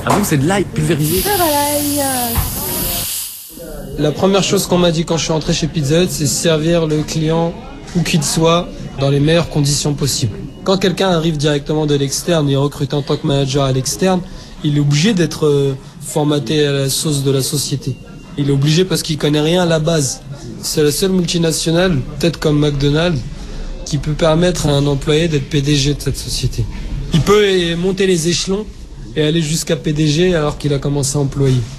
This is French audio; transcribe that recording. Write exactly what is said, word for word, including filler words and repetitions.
Ah bon, c'est de l'ail pulvérisé? La première chose qu'on m'a dit quand je suis entré chez Pizza Hut, c'est servir le client, où qu'il soit, dans les meilleures conditions possibles. Quand quelqu'un arrive directement de l'externe et est recruté en tant que manager à l'externe, il est obligé d'être euh, formaté à la sauce de la société. Il est obligé parce qu'il connaît rien à la base. C'est la seule multinationale, peut-être comme McDonald's, qui peut permettre à un employé d'être P D G de cette société. Il peut monter les échelons et aller jusqu'à P D G alors qu'il a commencé employé.